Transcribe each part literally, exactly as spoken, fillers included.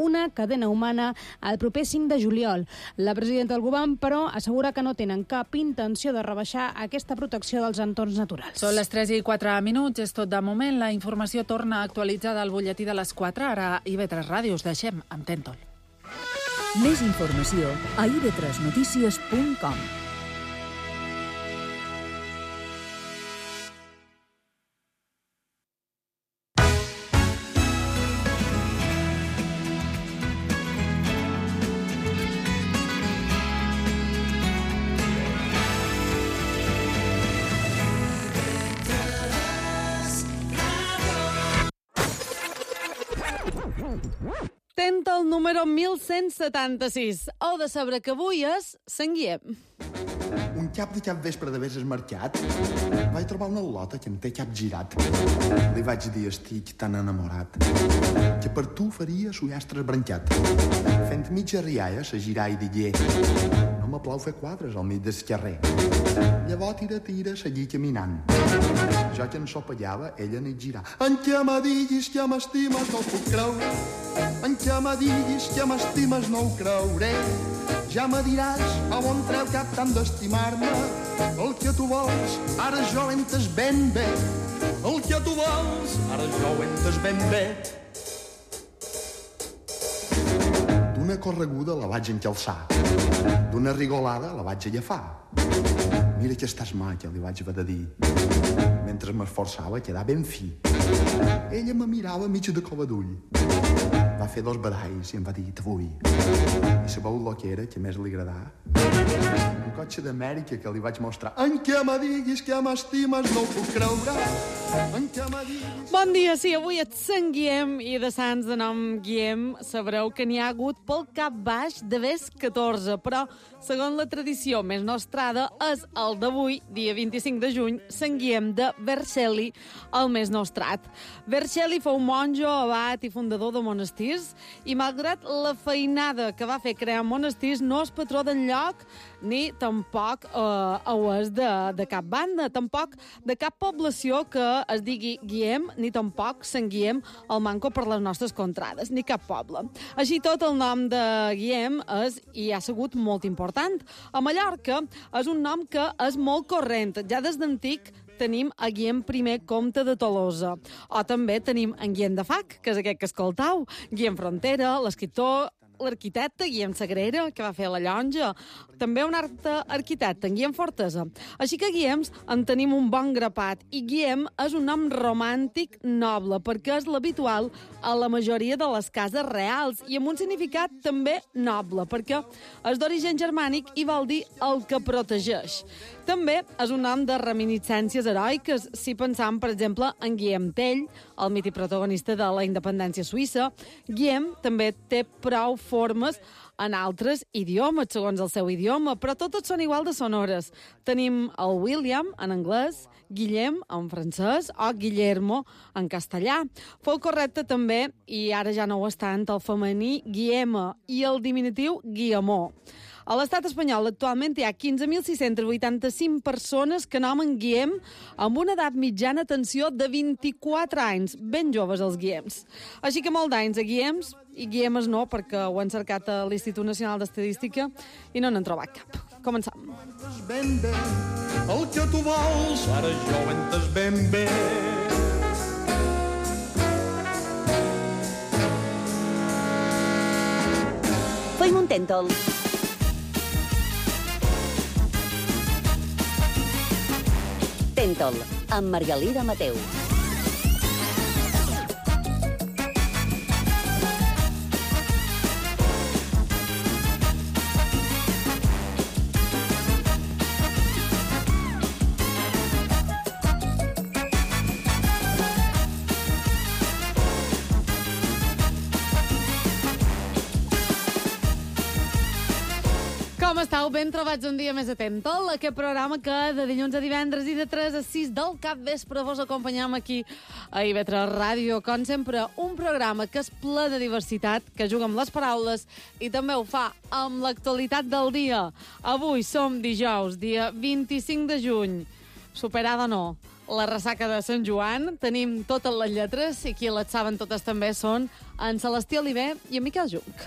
una cadena humana el proper cinc de juliol. La presidenta del govern, però, assegura que no tenen cap intenció de rebaixar aquesta protecció dels entorns naturals. Són les tres i quatre minuts, és tot de moment. La informació torna actualitzada al butlletí de les quatre. Ara a I V tres Ràdio us deixem amb Tentol. Més informació a i v tres notícies punt com. Tentol número mil cent setanta-sis. Heu de saber que avui és Sant Guillem. Un cap de cap vespre d'haver esmarxat, vaig trobar una lota que em té cap girat. Li vaig dir, estic tan enamorat, que per tu faria sullastre esbrancat. Fent mitja rialla, se girà i digué, no me plau fer quadres al mig del carrer. Llavors, tira, tira, seguí caminant. Jo que ensopellava, ella n'hi girà. En què me diguis que m'estimes no ho puc creure. En què me diguis que m'estimes no ho creuré. Ja me diràs a on treu cap tant d'estimar-me. El que tu vols, ara jo ho entes ben bé. El que tu vols, ara jo ho entes ben bé. D'una correguda la vaig encalçar. D'una rigolada la vaig agafar. Mira que estàs maca, li vaig haver de dir, mentre m'esforçava a quedar ben fi. Ella me mirava mig de cova d'ull. Va fer dos badalls i em va dir, te vull. I sabeu el que era, que més li agradava? Un cotxe d'Amèrica que li vaig mostrar. En què me diguis que m'estimes no ho puc creure. En què me diguis... Bon dia, sí, avui és Sant Guillem i de Sants de nom Guillem sabreu que n'hi ha hagut pel cap baix de vez catorze, però segons la tradició més nostrada és el d'avui, dia vint-i-cinc de juny, Sant Guillem de Vercelli, el més nostrat. Vercelli fou monjo, abat i fundador de monestirs i malgrat la feinada que va fer crear monestirs no és patró d'enlloc ni tampoc eh, ho és de, de cap banda, tampoc de cap població que es digui Guillem, ni tampoc Sant Guillem el manco per les nostres contrades, ni cap poble. Així tot, el nom de Guillem és i ha sigut molt important. A Mallorca és un nom que és molt corrent, ja des d'antic tenim a Guillem I, comte de Tolosa. O també tenim en Guillem de Fac, que és aquest que escoltau, Guillem Frontera, l'escriptor, l'arquitecte Guillem Sagrera, que va fer la llonja, també un altre arquitecte, en Guillem Fortesa. Així que Guillems en tenim un bon grapat, i Guillem és un nom romàntic noble, perquè és l'habitual a la majoria de les cases reals, i amb un significat també noble, perquè és d'origen germànic i vol dir el que protegeix. També és un nom de reminiscències heroiques, si pensam, per exemple, en Guillem Tell, el mític protagonista de la independència suïssa. Guillem també té prou formes en altres idiomes, segons el seu idioma, però totes són igual de sonores. Tenim el William, en anglès, Guillem, en francès, o Guillermo, en castellà. Fou correcte també, i ara ja no ho és tant, el femení Guillema i el diminutiu Guillemó. A l'estat espanyol actualment hi ha quinze mil sis-cents vuitanta-cinc persones que nomen Guillem amb una edat mitjana, atenció, de vint-i-quatre anys. Ben joves els Guillems. Així que molt d'anys a Guillems, i Guillemes no, perquè ho han cercat a l'Institut Nacional d'Estadística i no n'han trobat cap. Començam. Ben bé, el que tu vols, ara jo ho entes ben bé. Feim un Tentol. Tentol, amb Margalida Mateu. Com estàu? Ben trobats un dia més a Tentol, aquest programa que de dilluns a divendres i de tres a sis del capvespre vos acompanyam aquí a I V tres Ràdio. Com sempre, un programa que és ple de diversitat, que juga amb les paraules i també ho fa amb l'actualitat del dia. Avui som dijous, dia vint-i-cinc de juny. Superada no, la ressaca de Sant Joan. Tenim totes les lletres i qui les saben totes també són en Celestí Oliver i en Miquel Junc.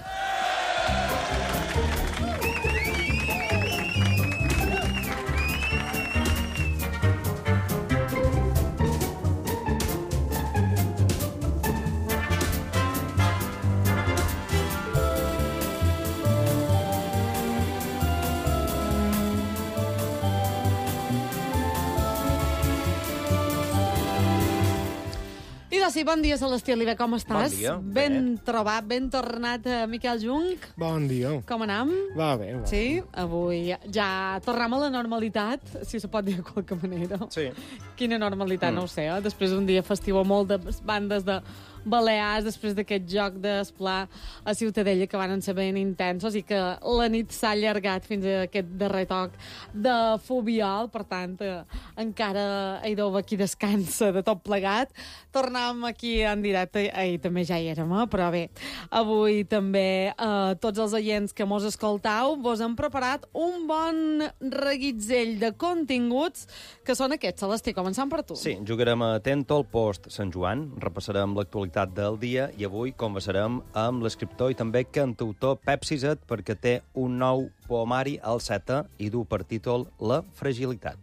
Sí, bon dia, Celestí Oliver, com estàs? Bon dia. Ben bé. trobat, ben tornat, eh, Miquel Junc. Bon dia. Com anam? Va bé, va. Sí, avui ja tornem a la normalitat, si se pot dir de qualque manera. Sí. Quina normalitat, mm. no ho sé, eh? Després d'un dia festiu a molt de bandes de Balears, després d'aquest joc d'esplà a Ciutadella que van ser ben intensos i que la nit s'ha allargat fins a aquest darrer toc de Fobiol, per tant, eh, encara Eidova aquí descansa de tot plegat. Tornem aquí en directe, ahir també ja hi érem, eh? Però bé, avui també eh, tots els oients que mos escoltau vos han preparat un bon reguitzell de continguts que són aquests. Celestí, començant per tu. Sí, jugarem a Tentol Post Sant Joan, repassarem l'actualitat del dia i avui conversarem amb l'escriptor i també cantautor Pep Ciset perquè té un nou poemari al Seta i du per títol La fragilitat.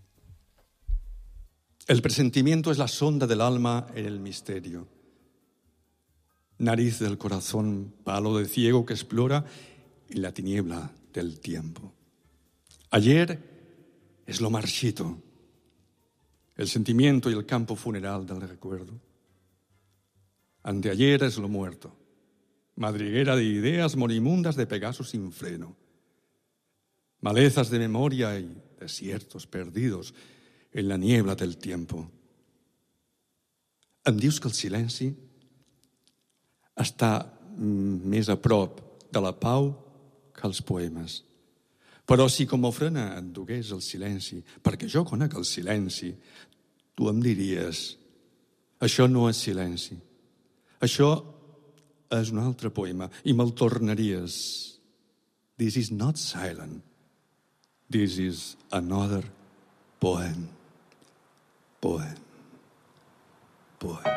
El presentimiento es la sonda del alma en el misterio. Nariz del corazón, palo de ciego que explora en la tiniebla del tiempo. Ayer es lo marchito, el sentimiento y el campo funeral del recuerdo. Anteayer es lo muerto, madriguera de ideas moribundas de Pegaso sin freno. Malezas de memoria y desiertos perdidos en la niebla del tiempo. Em dius que el silenci està més a prop de la pau que els poemes. Però si com a ofrena et dugués el silenci, perquè jo conec el silenci, tu em diries, això no és silenci, això és un altre poema, i me'l tornaries. This is not silent. This is another poem. Poem. Poem.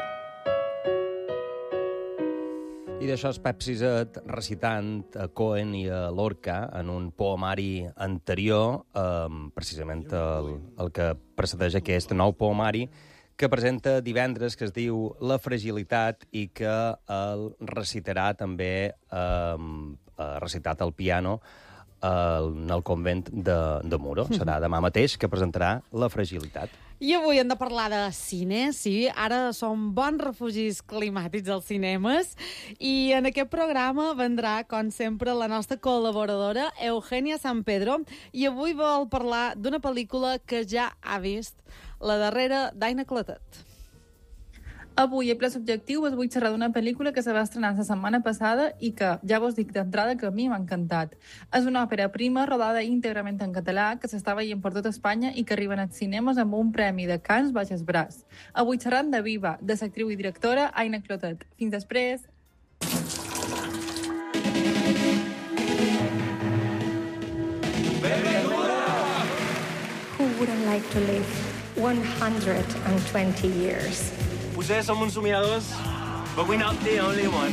I d'això és Pep Ciset recitant a Cohen i a Lorca en un poemari anterior, eh, precisament el, el que precedeix aquest nou poemari, que presenta divendres, que es diu La fragilitat i que el recitarà també eh, recitat al piano eh, en el convent de, de Muro. Serà demà mateix que presentarà La fragilitat. I avui hem de parlar de cine, sí. Ara som bons refugis climàtics als cinemes i en aquest programa vendrà, com sempre, la nostra col·laboradora Eugènia San Pedro i avui vol parlar d'una pel·lícula que ja ha vist, la darrera d'Aina Clotet. Avui, a Ple Subjectiu, us vull xerrar d'una pel·lícula que se va estrenar la setmana passada i que ja vos dic d'entrada que a mi m'ha encantat. És una òpera prima rodada íntegrament en català que s'està veient per tot Espanya i que arriba als cinemes amb un premi de Cans baix el braç. Avui xerrant de Viva, de l'actriu i directora Aina Clotet. Fins després! Who wouldn't like to live one hundred twenty years? Potser som uns somiadors, but we're not the only one.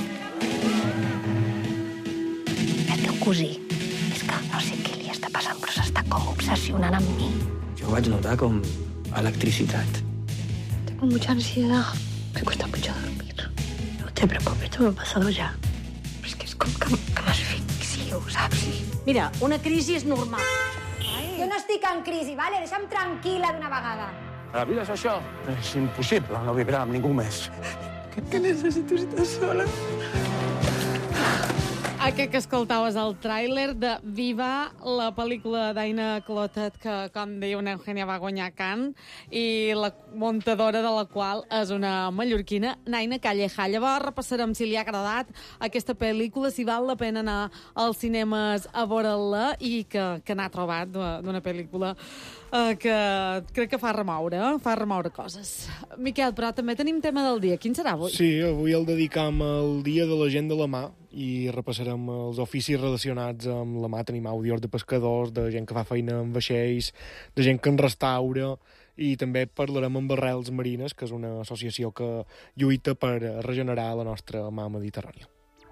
El teu cosí és que no sé què li està passant, però s'està com obsessionant amb mi. Jo vaig notar com electricitat. Tengo mucha ansiedad. Me cuesta mucho dormir. No te preocupes, esto me ha pasado ya. Però és que és com que, que m'asfixio, saps? Mira, una crisi és normal. Jo no estic en crisi, vale? Deixa'm tranquil·la d'una vegada. La vida és això. És impossible no vibrar amb ningú més. Que, que necessito estar sola. Aquest que escoltaves el tràiler de Viva, la pel·lícula d'Aina Clotet, que, com deia una Eugènia, va guanyar Cannes, i la muntadora de la qual és una mallorquina, Naina Calleja. Llavors repassarem si li ha agradat aquesta pel·lícula, si val la pena anar als cinemes a veure-la i que, que n'ha trobat d'una pel·lícula Uh, que crec que fa remoure, eh? fa remoure coses. Miquel, però també tenim tema del dia. Quin serà avui? Sí, avui el dedicam al Dia de la Gent de la Mà i repassarem els oficis relacionats amb la mà. Tenim àudios de pescadors, de gent que fa feina amb vaixells, de gent que en restaura i també parlarem amb Arrels Marines, que és una associació que lluita per regenerar la nostra mar Mediterrània.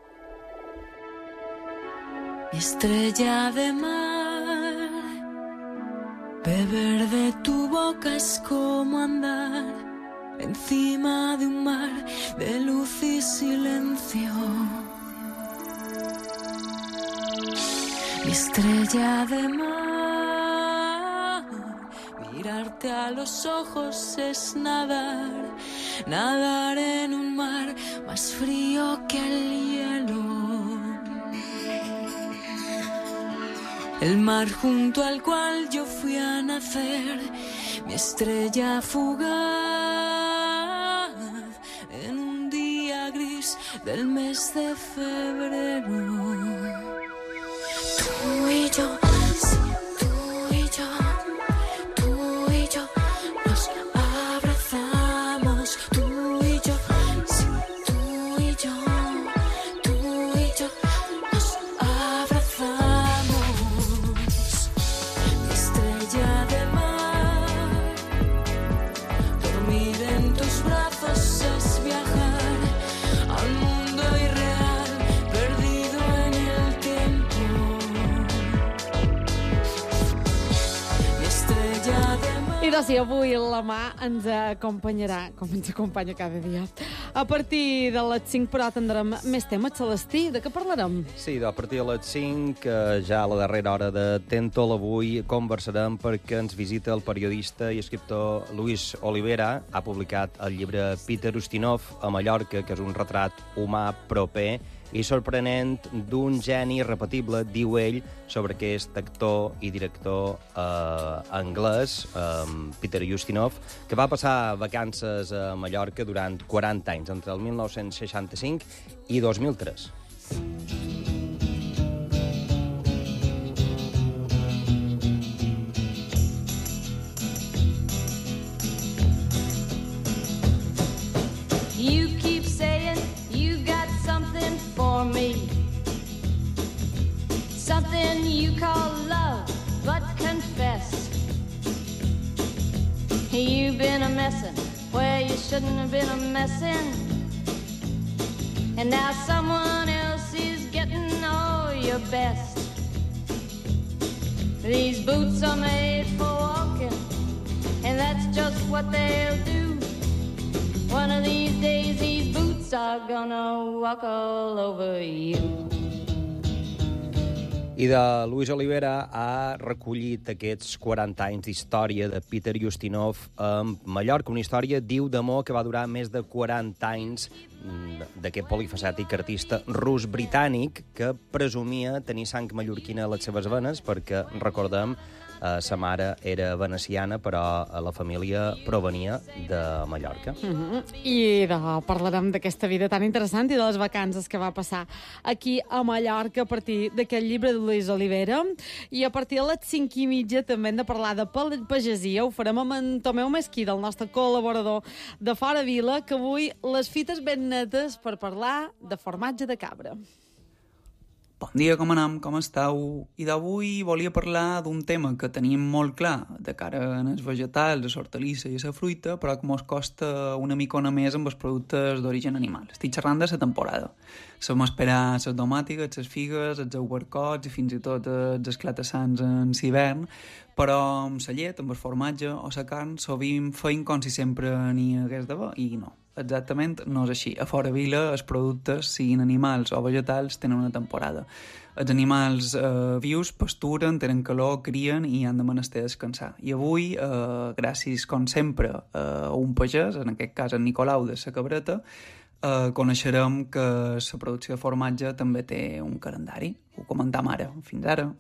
Estrella de mar, beber de tu boca es como andar encima de un mar de luz y silencio. Mi estrella de mar, mirarte a los ojos es nadar, nadar en un mar más frío que el hielo. El mar junto al cual yo fui a nacer, mi estrella fugaz, en un día gris del mes de febrero. Tú y yo, sí, tú y yo, tú y yo, nos abrazamos. Tú y yo, sí, tú y yo, tú y yo, nos abrazamos. Mi estrella de mar, dormir en tus brazos es viajar al mundo irreal, perdido en el tiempo. Mi estrella de mar. I doncs sí, avui la mà ens acompanyarà, com ens acompanya cada dia. A partir de les cinc, però, tindrem més temes. Celestí, de què parlarem? Sí, a partir de les cinc, eh, ja a la darrera hora de Tentol, avui conversarem perquè ens visita el periodista i escriptor Luis Olivera. Ha publicat el llibre Peter Ustinov a Mallorca, que és un retrat humà proper i sorprenent d'un geni irrepetible, diu ell, sobre aquest actor i director eh, anglès, eh, Peter Ustinov, que va passar vacances a Mallorca durant quaranta anys, entre el mil nou-cents seixanta-cinc i dos mil tres. You keep saying you got something for me, something you call love, but confess you've been a messin' where you shouldn't have been a messin', and now someone else is getting all your best. These boots are made for walking, and that's just what they'll do. One of these days these boots are gonna walk all over you. I de Luis Olivera ha recollit aquests quaranta anys d'història de Peter Ustinov a Mallorca, una història, diu, d'amor que va durar més de quaranta anys d'aquest polifacètic artista rus-britànic que presumia tenir sang mallorquina a les seves venes perquè, recordem, eh, sa mare era veneciana, però la família provenia de Mallorca. Mm-hmm. I de, parlarem d'aquesta vida tan interessant i de les vacances que va passar aquí a Mallorca a partir d'aquest llibre de Luis Olivera. I a partir de les cinc i mitja també hem de parlar de pagesia. Ho farem amb en Tomeu Mesquida, el nostre col·laborador de Fora Vila, que avui les fites ben netes per parlar de formatge de cabra. Bon dia, com anem? Com esteu? I d'avui volia parlar d'un tema que teníem molt clar de cara als vegetals, a l'hortalissa i a la fruita, però que mos costa una micona més amb els productes d'origen animal. Estic xerrant de la temporada. Som esperar les domàtiques, les figues, els albercots i fins i tot els esclatassants en l'hivern, però amb la llet, amb el formatge o la carn sovint feim com si sempre n'hi hagués d'haver, i no. Exactament no és així. A Fora Vila els productes, siguin animals o vegetals, tenen una temporada. Els animals eh, vius pasturen, tenen calor, crien i han de menester descansar. I avui, eh, gràcies, com sempre, a un pagès, en aquest cas en Nicolau de la Cabreta, eh, coneixerem que la producció de formatge també té un calendari. Ho comentam ara. Fins ara.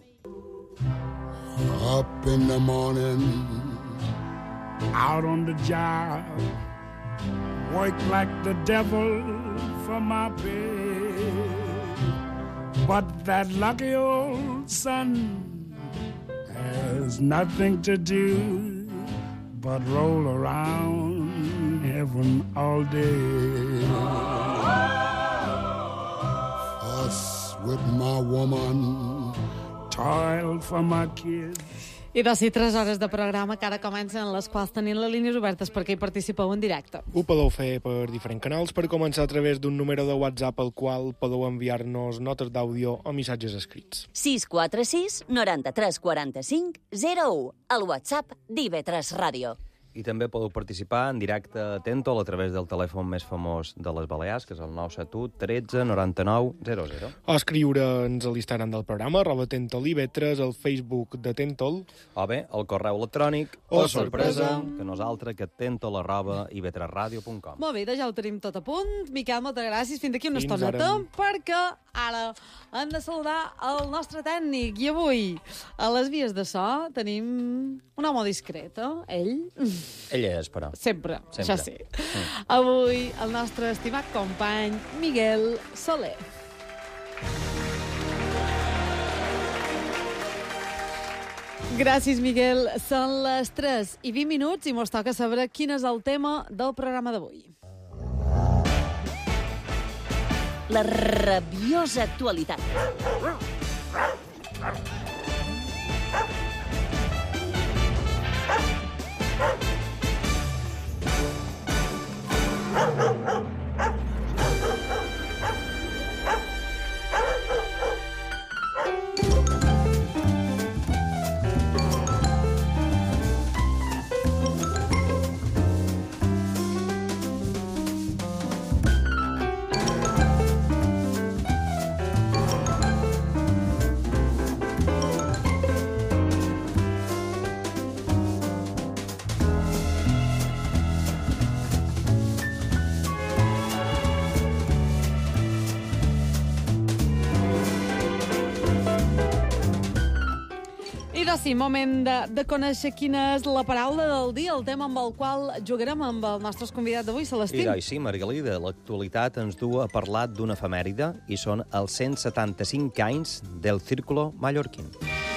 Up in the morning, out on the job, work like the devil for my pay, but that lucky old sun has nothing to do but roll around heaven all day. Fuss with my woman, toil for my kids. I de si tres hores de programa que ara comencen, les quals tenim les línies obertes perquè hi participeu en directe. Ho podeu fer per diferents canals, per començar a través d'un número de WhatsApp al qual podeu enviar-nos notes d'àudio o missatges escrits. sis quatre sis noranta-tres quaranta-cinc zero u, el WhatsApp d'I V tres Ràdio. I també podeu participar en directe a Tentol a través del telèfon més famós de les Balears, que és el nou set u tretze noranta-nou zero zero. O escriure'ns a l'Instagram del programa, arroba Tentol I V tres, al Facebook de Tentol. O bé, el correu electrònic, o, oh, sorpresa, que nosaltres, que tentol arroba i v tres ràdio punt com. Molt bé, ja ho tenim tot a punt. Miquel, moltes gràcies. Fins d'aquí una Fins estoneta, ara. perquè ara hem de saludar el nostre tècnic. I avui, a les vies de so, tenim un home discret, eh? Ell... Ella és, però. Sempre, Sempre. això sí. Mm. Avui, el nostre estimat company, Miguel Soler. Gràcies, Miguel. Són les tres i vint minuts i mos toca saber quin és el tema del programa d'avui. La rabiosa actualitat. Sí, moment de, de conèixer quina és la paraula del dia, el tema amb el qual jugarem amb el nostre convidat d'avui, Celestí. I doncs sí, Margalida, l'actualitat ens du a parlar d'una efemèride i són els cent setanta-cinc anys del Círculo Mallorquín.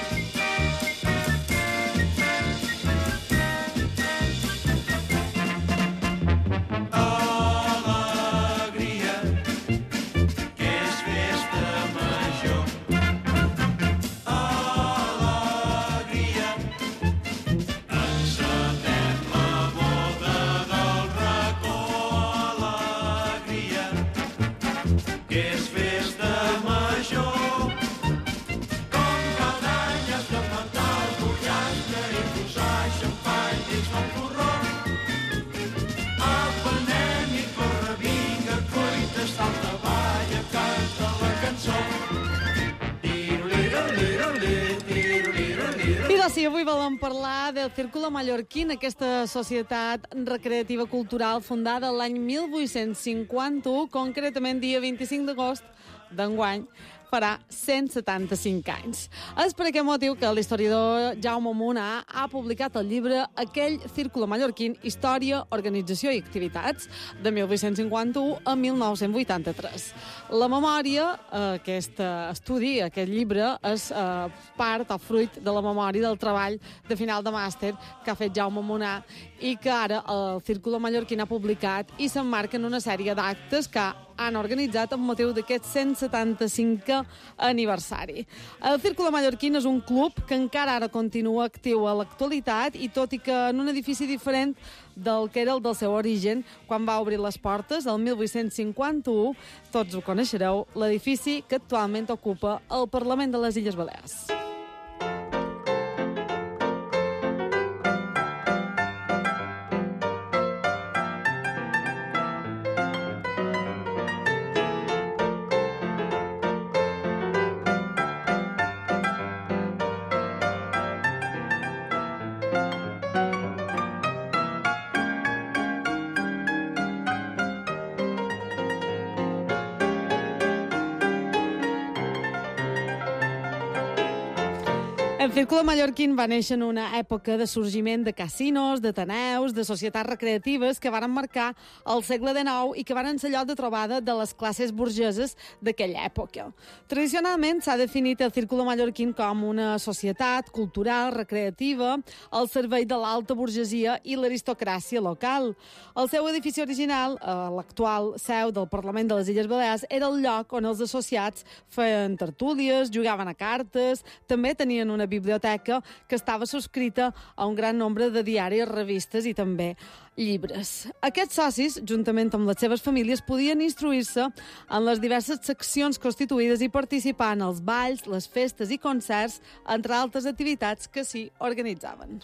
Sí, avui volem parlar del Círculo Mallorquín, aquesta societat recreativa cultural fundada l'any mil vuit-cents cinquanta-u, concretament dia vint-i-cinc d'agost d'enguany, farà cent setanta-cinc anys. És per aquest motiu que l'historiador Jaume Munà ha publicat el llibre Aquell Círculo Mallorquín, Història, Organització i Activitats, de mil vuit-cents cinquanta-u a mil nou-cents vuitanta-tres. La memòria, aquest estudi, aquest llibre, és part o fruit de la memòria del treball de final de màster que ha fet Jaume Munà i que ara el Círculo Mallorquín ha publicat i s'emmarquen una sèrie d'actes que han organitzat amb motiu d'aquest cent setanta-cinquè aniversari. El Círculo Mallorquín és un club que encara ara continua actiu a l'actualitat i tot i que en un edifici diferent del que era el del seu origen, quan va obrir les portes, el mil vuit-cents cinquanta-u, tots ho coneixereu, l'edifici que actualment ocupa el Parlament de les Illes Balears. El Círculo Mallorquín va néixer en una època de sorgiment de casinos, d'ateneus, de societats recreatives que van marcar el segle dinou i que van ser lloc de trobada de les classes burgeses d'aquella època. Tradicionalment s'ha definit el Círculo Mallorquín com una societat cultural, recreativa, al servei de l'alta burgesia i l'aristocràcia local. El seu edifici original, l'actual seu del Parlament de les Illes Balears, era el lloc on els associats feien tertúlies, jugaven a cartes, també tenien una biblioteca que estava subscrita a un gran nombre de diaris, revistes i també llibres. Aquests socis, juntament amb les seves famílies, podien instruir-se en les diverses seccions constituïdes i participar en els balls, les festes i concerts, entre altres activitats que s'hi organitzaven.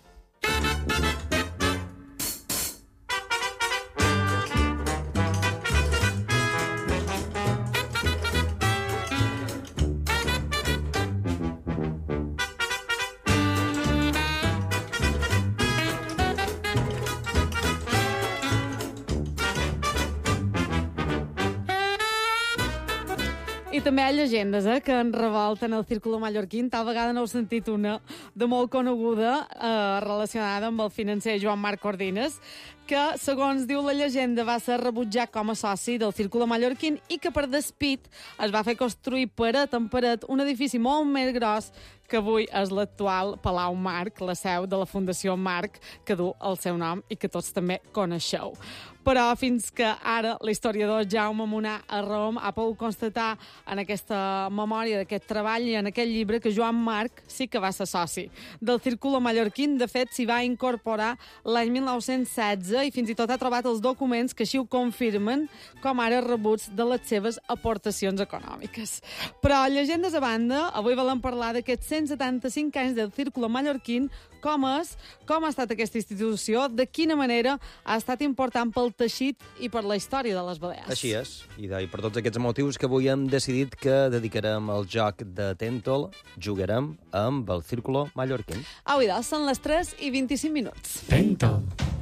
I també hi ha llegendes eh, que en revolten el círculo mallorquín. Tal vegada n'heu sentit una de molt coneguda eh, relacionada amb el financer Joan Marc Cordines, que, segons diu la llegenda, va ser rebutjat com a soci del círculo mallorquín i que per despit es va fer construir paret en paret un edifici molt més gros que avui és l'actual Palau Marc, la seu de la Fundació Marc, que du el seu nom i que tots també coneixeu. Però fins que ara l'historiador Jaume Monar a Rom ha pogut constatar en aquesta memòria d'aquest treball i en aquest llibre que Joan Marc sí que va ser soci del Círculo Mallorquín. De fet, s'hi va incorporar l'any mil nou-cents setze i fins i tot ha trobat els documents que així ho confirmen, com ara rebuts de les seves aportacions econòmiques. Però, llegendes a banda, avui volem parlar d'aquests cent setanta-cinc anys del Círculo Mallorquín, com és, com ha estat aquesta institució, de quina manera ha estat important pel teixit i per la història de les Balears. Així és, i, de, i per tots aquests motius que avui hem decidit que dedicarem al joc de Tentol, jugarem amb el Círculo Mallorquín. Avui, doncs, són les tres i vint-i-cinc minuts. Tentol.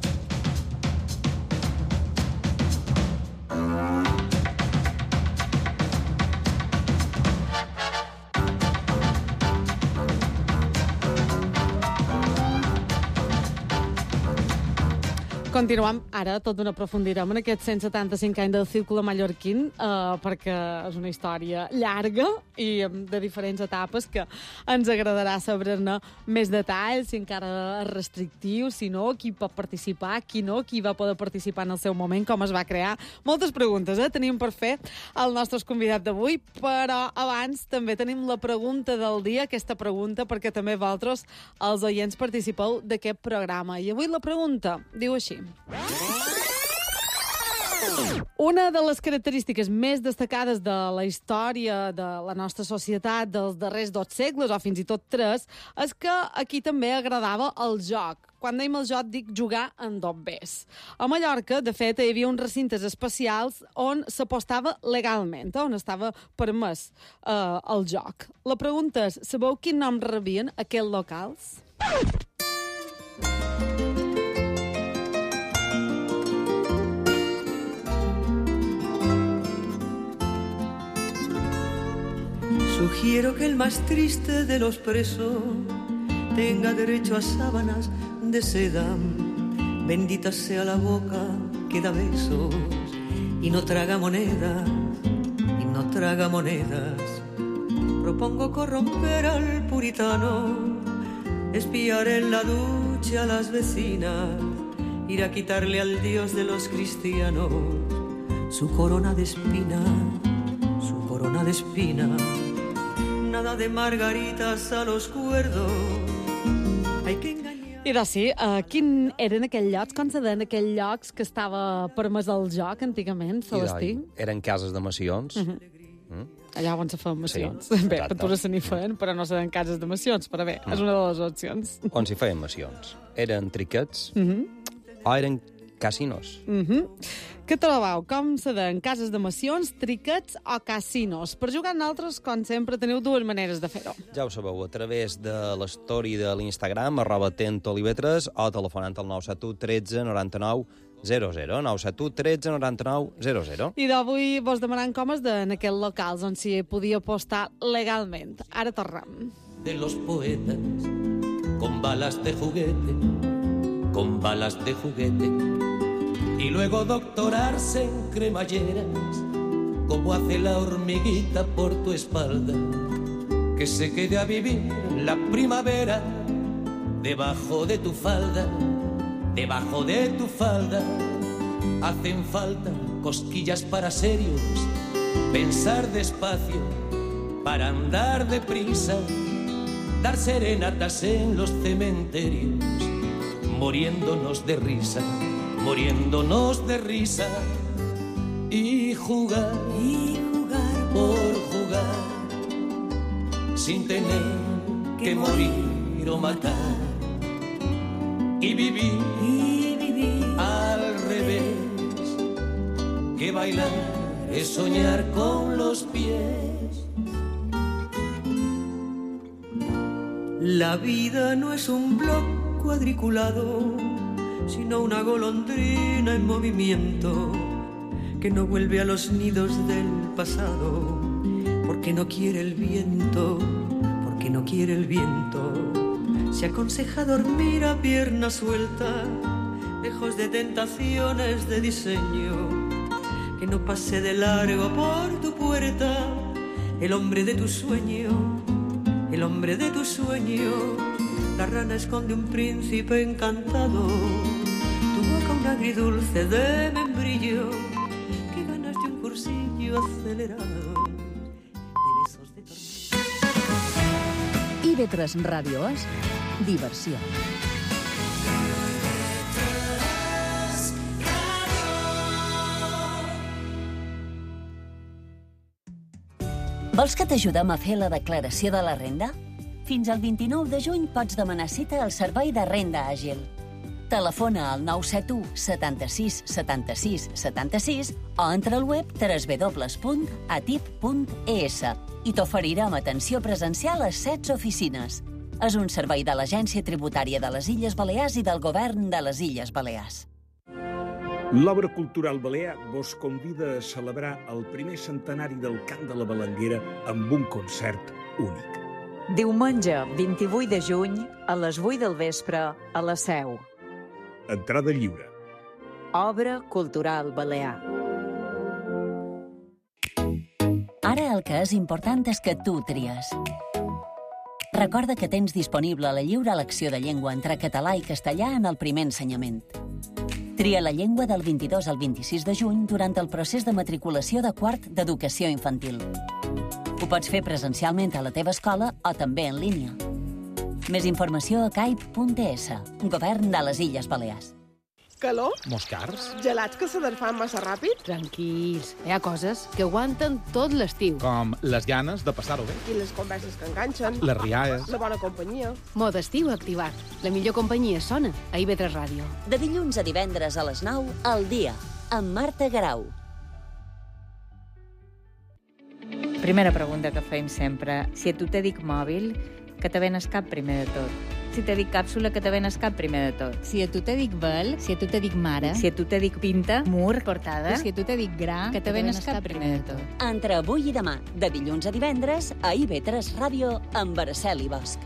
Continuem, ara tot d'una aprofundirem en aquests cent setanta-cinc anys del Círculo Mallorquín, eh, perquè és una història llarga i de diferents etapes que ens agradarà saber-ne més detalls, si encara és restrictiu, si no, qui pot participar, qui no, qui va poder participar en el seu moment, com es va crear. Moltes preguntes eh, tenim per fer al nostre convidat d'avui, però abans també tenim la pregunta del dia, aquesta pregunta perquè també vosaltres, els oients, participeu d'aquest programa. I avui la pregunta diu així. Una de les característiques més destacades de la història de la nostra societat dels darrers dos segles, o fins i tot tres, és que aquí també agradava el joc. Quan dèiem el joc, dic jugar en dobbers. A Mallorca, de fet, hi havia uns recintes especials on s'apostava legalment, on estava permès eh, el joc. La pregunta és, sabeu quin nom rebien aquests locals? Sugiero que el más triste de los presos tenga derecho a sábanas de seda. Bendita sea la boca que da besos y no traga monedas, y no traga monedas. Propongo corromper al puritano, espiar en la ducha a las vecinas, ir a quitarle al Dios de los cristianos su corona de espinas, su corona de espinas. Nada de margaritas a los cuerdos. Hay que engañar. I doncs sí, uh, quin eren aquells llocs, com se deien aquells llocs que estava permès el joc antigament, Celestí? Eren cases de macions. Uh -huh. mm. Allà on se feien macions. Sí, bé, per tu se n'hi feien, però no seran cases de macions, però bé, mm. és una de les opcions. On s'hi feien macions? Eren triquets uh -huh. o eren casinos? Uh -huh. Què trobeu? Com se deien? Cases de macions, triquets o casinos? Per jugar nosaltres, com sempre, teniu dues maneres de fer-ho. Ja ho sabeu, a través de l'story de l'Instagram, arroba tentolivetres, o telefonant al nou set u tretze noranta-nou zero zero, nou set u tretze noranta-nou zero zero. I d'avui vos demanant com es deien aquells locals on s'hi podia apostar legalment. Ara tornem. De los poetas, con balas de juguete, con balas de juguete, y luego doctorarse en cremalleras, como hace la hormiguita por tu espalda, que se quede a vivir la primavera debajo de tu falda, debajo de tu falda. Hacen falta cosquillas para serios, pensar despacio para andar deprisa, dar serenatas en los cementerios, muriéndonos de risa, muriéndonos de risa, y jugar, y jugar por jugar, sin tener que morir o matar, y vivir, y vivir al revés, que bailar es soñar con los pies. La vida no es un bloc cuadriculado, sino una golondrina en movimiento que no vuelve a los nidos del pasado, porque no quiere el viento, porque no quiere el viento. Se aconseja dormir a pierna suelta, lejos de tentaciones de diseño, que no pase de largo por tu puerta el hombre de tu sueño, el hombre de tu sueño. La rana esconde un príncipe encantado, tu boca un agridulce de membrillo, que ganas de un cursillo acelerado de besos de tormenta. I V tres Ràdio és diversió. Vols que t'ajudem a fer la declaració de la renda? Fins al vint-i-nou de juny pots demanar cita al Servei de Renda Àgil. Telefona al nou set u setanta-sis setanta-sis setanta-sis o entra al web w w w punt a t i p punt e s i t'oferirem atenció presencial a set oficines. És un servei de l'Agència Tributària de les Illes Balears i del Govern de les Illes Balears. L'Obra Cultural Balear vos convida a celebrar el primer centenari del Cant de la Balanguera amb un concert únic. Diumenge, vint-i-vuit de juny, a les vuit del vespre, a la Seu. Entrada lliure. Obra Cultural Balear. Ara el que és important és que tu tries. Recorda que tens disponible la lliure elecció de llengua entre català i castellà en el primer ensenyament. Tria la llengua del vint-i-dos al vint-i-sis de juny durant el procés de matriculació de quart d'educació infantil. Ho pots fer presencialment a la teva escola o també en línia. Més informació a caip punt e s, Govern de les Illes Balears. Calor? Moscars? Gelats que se desfan massa ràpid? Tranquils, hi ha coses que aguanten tot l'estiu. Com les ganes de passar-ho bé. I les converses que enganxen. Les rialles. La bona companyia. Mode estiu activat. La millor companyia sona a I V tres Ràdio. De dilluns a divendres a les nou, al dia, amb Marta Garau. Primera pregunta que feim sempre. Si a tu te dic mòbil, que te venes cap primer de tot? Si te dic càpsula, que te venes cap primer de tot? Si a tu te dic vel, si a tu te dic mare... Si a tu te dic pinta, mur, portada... Si a tu te dic gra, que te venes cap primer de tot. Entre avui i demà, de dilluns a divendres, a I V tres Ràdio, amb Araceli Bosch.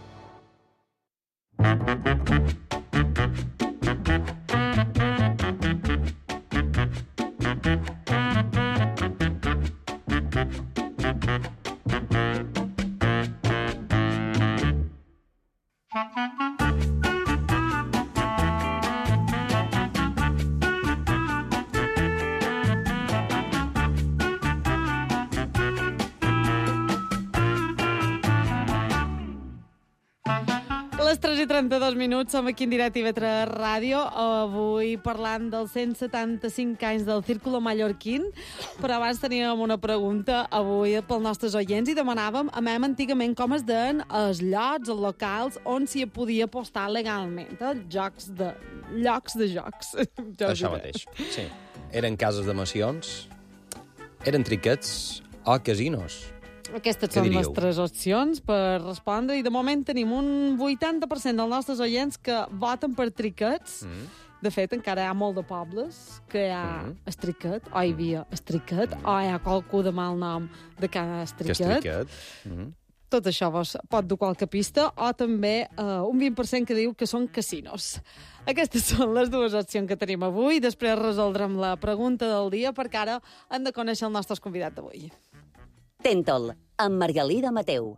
Les tres i trenta-dos minuts, som aquí en directe I V tres Ràdio, avui parlant dels cent setanta-cinc anys del Círculo Mallorquín, però abans teníem una pregunta avui pels nostres oients i demanàvem a mem antigament com es deien els llocs, els locals on s'hi podia apostar legalment, els jocs de, llocs de jocs. Això mateix, sí. Eren cases de macions, eren triquets o casinos. Aquestes són les tres opcions per respondre i de moment tenim un vuitanta per cent dels nostres oients que voten per triquets. Mm. De fet, encara hi ha molt de pobles que hi ha mm. estriquet, o hi havia estriquet, mm. o hi ha qualcú de mal nom de cada estriquet. estriquet. Mm. Tot això vos pot dur qualque pista, o també uh, un vint per cent que diu que són casinos. Aquestes són les dues opcions que tenim avui. Després resoldrem la pregunta del dia, perquè ara hem de conèixer el nostre convidat d'avui. Tentol, amb Margalida Mateu.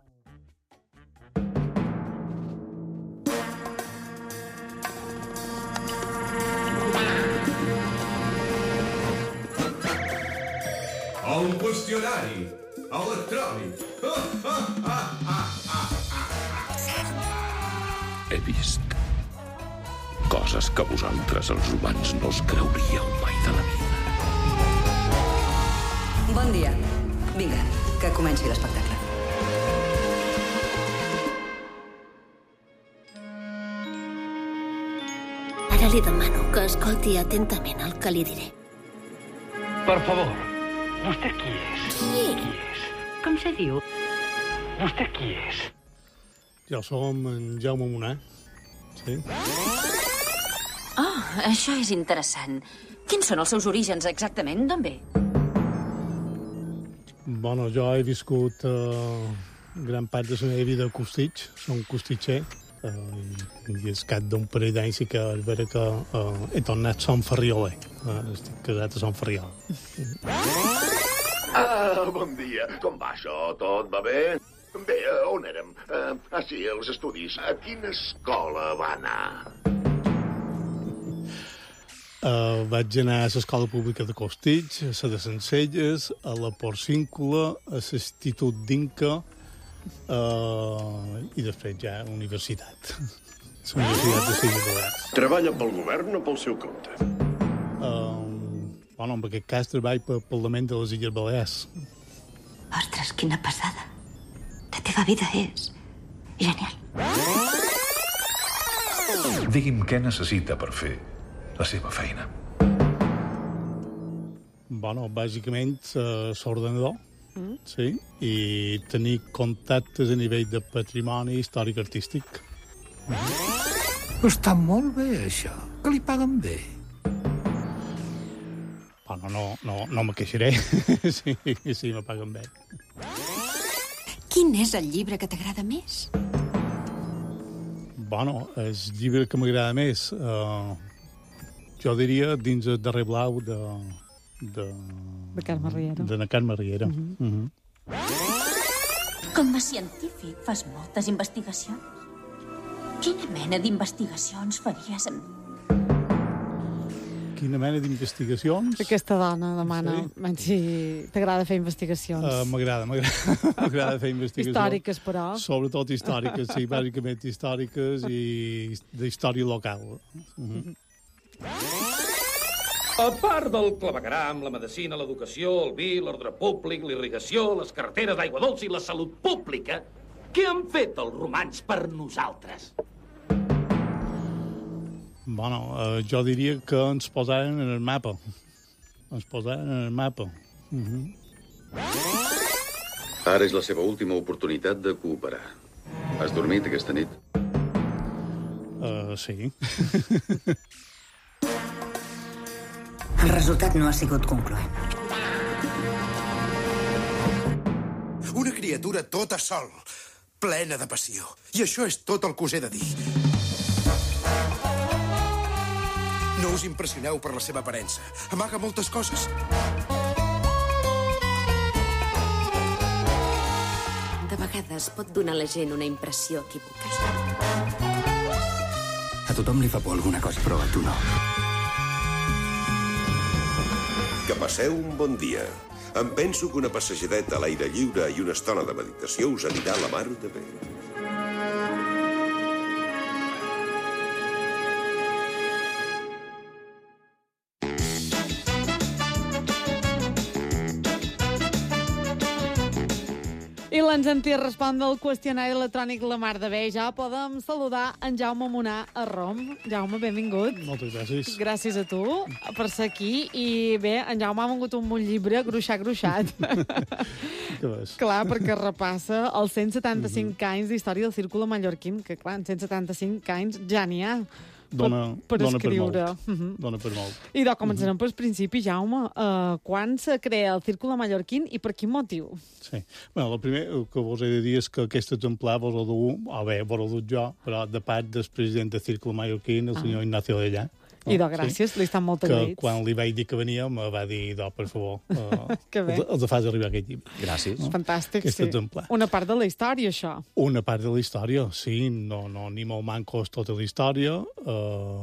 Un qüestionari electrònic. vist. Coses que vosaltres, els humans, no us creuríeu mai de la vida. Bon dia. Vinga, que comenci l'espectacle. Ara li demano que escolti atentament el que li diré. Per favor, vostè qui és? Qui és? Com se diu? Vostè qui és? Jo som en Jaume Monar. Sí. Oh, això és interessant. Quins són els seus orígens exactament? D'on ve? Bueno, jo he viscut uh, gran part de la meva vida a Costitx. Som costitxer. Uh, I és cap d'un parell d'anys sí que és vera que uh, he tornat a Sant Ferrioler. Uh, estic casat a Sant Ferrioler. Ah, bon dia. Com va això? Tot va bé? Bé, on érem? Uh, ah, sí, els estudis. A quina escola va anar? Uh, vaig anar a l'escola pública de Costitx, a la de Sencelles, a la Porcíncula, a l'Institut d'Inca, uh, i després ja a la universitat. La Universitat de Illes Balears. Treballa pel govern o pel seu compte? Uh, bueno, en aquest cas treball pel Parlament de les Illes Balears. Ostres, quina passada. La teva vida és genial. Digui'm què necessita per fer la seva feina. Bueno, bàsicament, uh, l'ordenador, mm. sí, i tenir contactes a nivell de patrimoni històric-artístic. Mm. Està molt bé, això. Que li paguen bé. Bueno, no, no, no me queixaré. sí, sí, me paguen bé. Quin és el llibre que t'agrada més? Bueno, el llibre que m'agrada més... Uh, jo diria dins el darrer blau de... De, de Carme Riera. De Carme Riera. Uh-huh. Uh-huh. Com a científic fas moltes investigacions. Quina mena d'investigacions faries amb mi? Quina mena d'investigacions? Aquesta dona demana sí. si t'agrada fer investigacions. Uh, m'agrada, m'agrada. M'agrada fer investigacions. Històriques, però. Sobretot històriques, sí, bàsicament històriques i d'història local. Uh-huh. A part del clavegueram, la medicina, l'educació, el vi, l'ordre públic, l'irrigació, les carreteres d'aigua dolça i la salut pública, què han fet els romans per nosaltres? Bueno, eh, jo diria que ens posaren en el mapa. Ens posaren en el mapa. Uh-huh. Ara és la seva última oportunitat de cooperar. Has dormit aquesta nit? Uh, sí. El resultat no ha sigut concloent. Una criatura tota sol, plena de passió. I això és tot el que us he de dir. No us impressioneu per la seva aparença. Amaga moltes coses. De vegades pot donar a la gent una impressió equivocada. A tothom li fa por alguna cosa, però a tu no. Que passeu un bon dia. Em penso que una passejadeta a l'aire lliure i una estona de meditació us anirà a la mar de bé. I l'encentí respon del qüestionari electrònic La Mar de Bé. Ja podem saludar en Jaume Monar a Rom. Jaume, benvingut. Moltes gràcies. Gràcies a tu per ser aquí. I bé, en Jaume ha vengut un bon llibre, gruixat, gruixat. Què vas? Clar, perquè repassa els cent setanta-cinc mm-hmm. anys d'història del círcul mallorquín, que clar, en cent setanta-cinc anys ja n'hi ha. Dona, per, per dona escriure. Per molt. Uh-huh. Dona per molt. I doncs començarem uh-huh. pel principi, Jaume. Uh, quan se crea el Círculo Mallorquín i per quin motiu? Sí. Bueno, el primer que vos he de dir és que aquest exemplar vos el du, o bé, vos el du jo, però de part del president del Círculo Mallorquín, el ah. senyor Ignacio de Llà. I doncs gràcies, sí? Li estan molt agraïts. Que quan li vaig dir que venia, me va dir, doncs, per favor, uh, que bé. Els, els fas arribar aquest llibre. Gràcies. No? Fantàstic, aquest sí. Exemplar. Una part de la història, això. Una part de la història, sí. No, no, ni molt manco és tota la història, uh,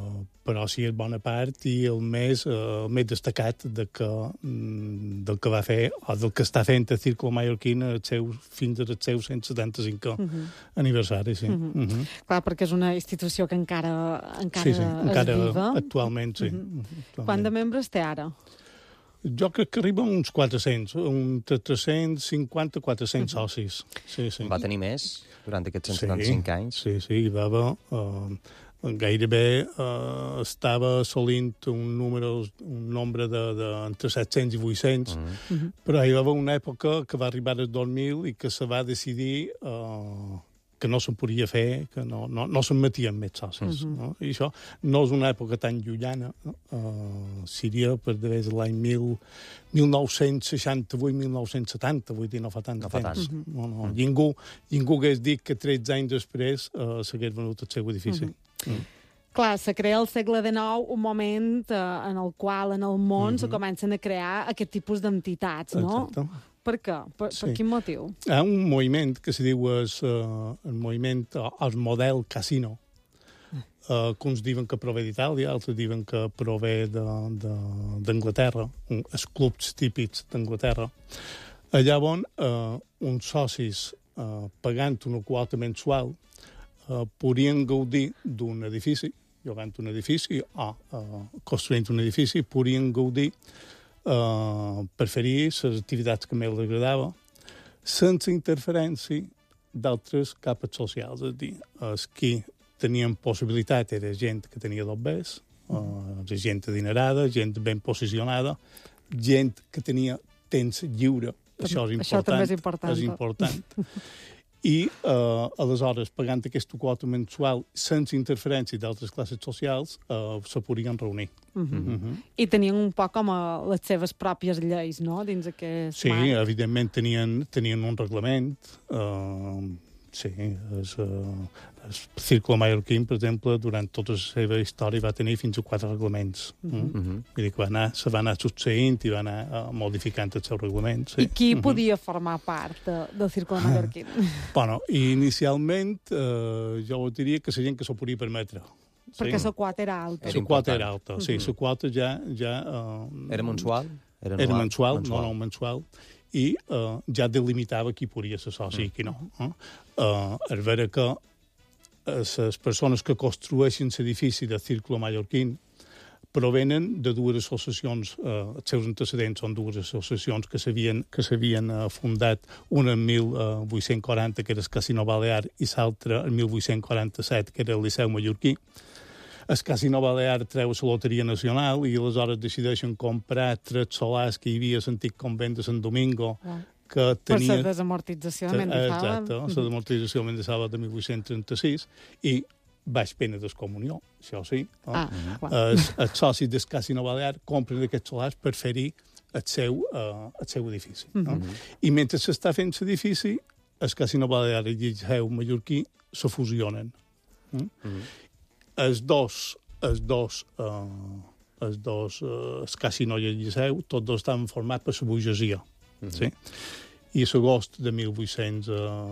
però sí és bona part i el més, eh, el més destacat de que, del que va fer o del que està fent el Círculo Mallorquín el seu, fins al seu cent setanta-cinquè uh -huh. aniversari, sí. Uh -huh. Uh -huh. Clar, perquè és una institució que encara, encara, sí, sí, és encara viva. Actualment, sí. Uh -huh. Actualment. Quant de membres té ara? Jo crec que arriba a uns quatre-cents, entre tres-cents cinquanta i quatre-cents uh -huh. socis. Sí, sí. Va tenir més durant aquests cent setanta-cinc sí, anys? Sí, sí, hi va haver... Uh, gairebé uh, estava assolint un número, un nombre de, de entre set-cents i vuit-cents, uh -huh. però hi va haver una època que va arribar al dos mil i que se va decidir uh, que no se'n podia fer, que no, no, no se'n metien més socis. Uh -huh. No? I això no és una època tan llunyana. Uh, seria per d'haver l'any mil nou-cents seixanta-vuit mil nou-cents setanta, vull dir, no fa tant no temps. Fa tant. Uh -huh. no, no. Ningú, ningú hagués dit que tretze anys després uh, s'hagués venut el seu edifici. Uh -huh. Mm. Clar, se crea al segle dinou un moment eh, en el qual en el món mm -hmm. se comencen a crear aquest tipus d'entitats, no? Exacte. Per què? Per, sí. per quin motiu? Hi ha un moviment que se diu es, uh, el moviment, el model casino, uh, que uns diuen que prové d'Itàlia, altres diuen que prové d'Anglaterra, els clubs típics d'Anglaterra. Allà on uh, uns socis uh, pagant una quota mensual Uh, podien gaudir d'un edifici, llogant un edifici o uh, construint un edifici, podien gaudir uh, per fer-hi les activitats que més els agradava, sense interferència d'altres capes socials. És a dir, els que tenien possibilitat era gent que tenia dos bés, uh, gent adinerada, gent ben posicionada, gent que tenia temps lliure. Això és important. Això també és important. És important. I, eh, aleshores, pagant aquesta quota mensual sense interferència d'altres classes socials, eh, se podien reunir. Uh -huh. Uh -huh. I tenien un poc com a les seves pròpies lleis, no?, dins aquest Sí, marc. evidentment tenien, tenien un reglament. Eh, sí, és, eh, el Círculo Mallorquín, per exemple, durant tota la seva història va tenir fins a quatre reglaments. Uh -huh. Mm? Uh -huh. Vull dir que va anar, se va anar succeint i va anar uh, modificant els seus reglaments. Sí. I qui uh -huh. podia formar part de, del Círculo Mallorquín? Bueno, inicialment eh, jo diria que la gent que s'ho podia permetre. Perquè sí. la quota era alta. La quota era alta, sí. La quota ja... ja uh, era mensual? Era, era mensual, mensual, no, no, mensual. I uh, ja delimitava qui podia ser soci i qui no. Uh, uh, és vera que les persones que construeixen l'edifici del Círculo Mallorquín provenen de dues associacions, eh, els seus antecedents són dues associacions que s'havien que s'havien eh, fundat, una en mil vuit-cents quaranta, que era el Casino Balear, i l'altra en mil vuit-cents quaranta-set, que era el Liceu Mallorquí. El Casino Balear treu la Loteria Nacional i aleshores decideixen comprar tres solars que hi havia a l'antic convent de Sant Domingo, ah. que tenia... Per la desamortització de Mendizábal. Exacte, la desamortització de Mendizábal de mil vuit-cents trenta-sis, i baix pena d'excomunió, això sí. No? Ah, els, els socis del Casino Balear compren aquests solars per fer-hi el seu, uh, el seu edifici. No? Uh -huh. I mentre s'està fent l'edifici, el Casino Balear i el Liceu Mallorquí se fusionen. Mm? Uh -huh. Els dos, els dos, uh, els dos, uh, el Casino i el Liceu, tots dos estaven formats per la burgesia. Uh -huh. Sí? I a l'agost de mil vuit-cents